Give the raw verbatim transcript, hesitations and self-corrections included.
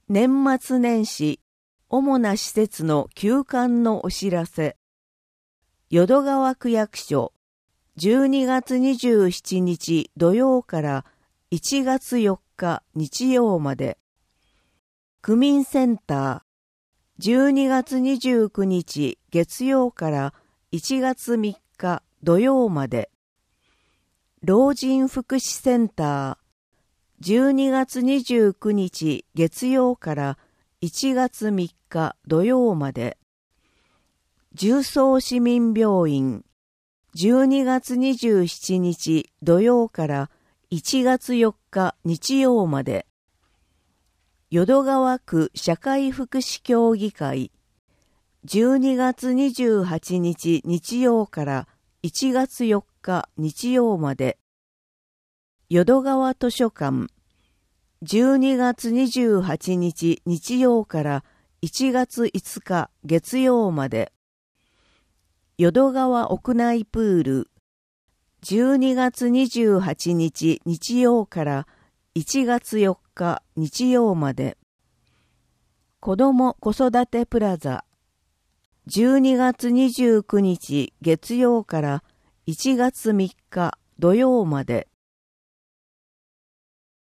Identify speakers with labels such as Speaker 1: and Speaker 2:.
Speaker 1: 年末年始、主な施設の休館のお知らせ。淀川区役所、じゅうにがつにじゅうしちにち土曜からいちがつよっか日曜まで。区民センター、じゅうにがつにじゅうくにち月曜からいちがつみっか土曜まで。老人福祉センター、じゅうにがつにじゅうくにち月曜からいちがつみっか土曜まで。重曹市民病院、じゅうにがつにじゅうしちにち土曜からいちがつよっか日曜まで。淀川区社会福祉協議会、じゅうにがつにじゅうはちにち日曜からいちがつよっか日曜まで。淀川図書館、じゅうにがつにじゅうはちにち日曜からいちがついつか月曜まで。淀川屋内プール、じゅうにがつにじゅうはちにち日曜からいちがつよっか日曜まで。子ども子育てプラザ、じゅうにがつにじゅうくにち月曜からいちがつみっか土曜まで。